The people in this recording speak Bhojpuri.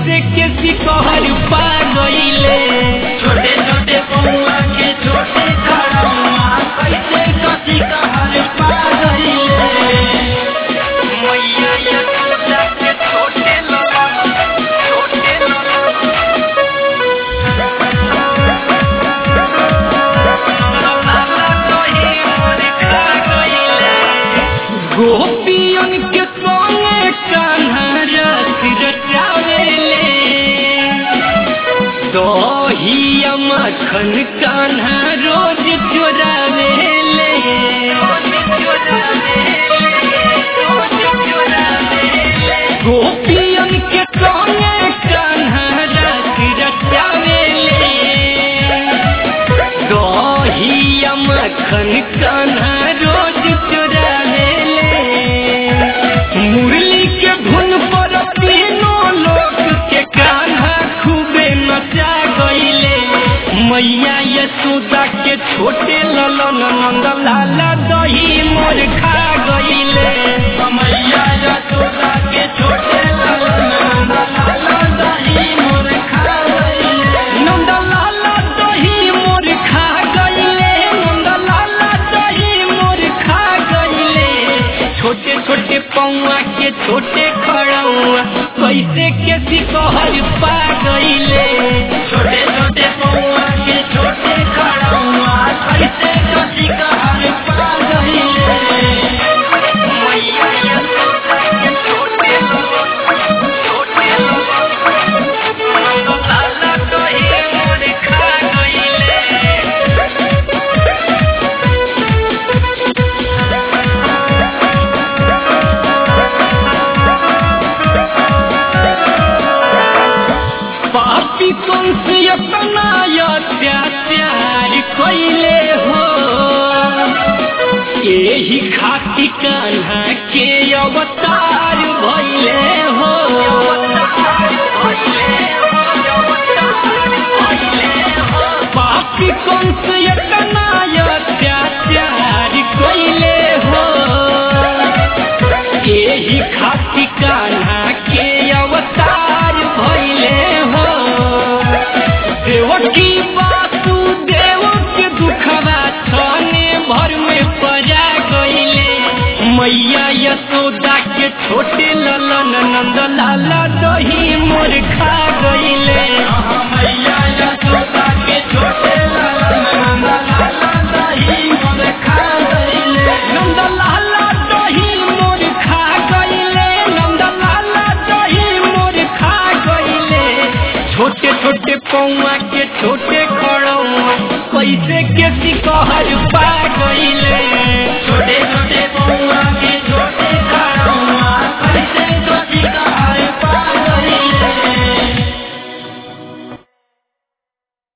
कैसे के सिकहर पा गईले छोटे छोटे पौआ के छोटे खड़ौआ कैसे कसी कहर पा गईले मैया यशोदा के छोटे गोपियन के संगे कान्हा रस रचावेले दहिया मक्खन कान्हा रोज चोरावेले गोपियन के संगे कान्हा रस रचावेले दहिया मक्खन कान्हा रोज चोरावेले मुरली के धुन पर तीनों लोग के कान्हा खूबे नचा गईले मैया यशोदा के छोटे ललन नंद लाला दही मोर खा गईले मैया यशोदा के छोटे ललन नंद लाला दही मोर खा गईले नंद लाला दही मोर खा गईले नंद लाला दही मोर खा गईले छोटे छोटे पौआ के छोटे खड़ौआ कैसे के सिकहर पा गईले छोटे छोटे पौआ के छोटे खड़ौआ कैसे कसी कहर पा गईले मैया यशोदा के छोटे लाला दही मोर खा गईले पापी कंस अपना अत्याचार कैले हो यही खातिर कान्हा के अवतार भइले हो पापी कंस अपना अत्याचार कैले हो यही खातिर कान्हा के अवतार भइले हो देवकी वासुदेव के दुखवा छाने भर में पजा गईले मैया यशोदा के छोटे ललन नंद लाला दही मोर खा गईले मैया यशोदा के छोटे ललन नंद लाला दही मोर खा गईले नंद लाला दही मोर खा गईले नंद लाला दही मोर खा गईले छोटे छोटे पौआ के छोटे खड़ौआ कैसे के सिकहर पा गईले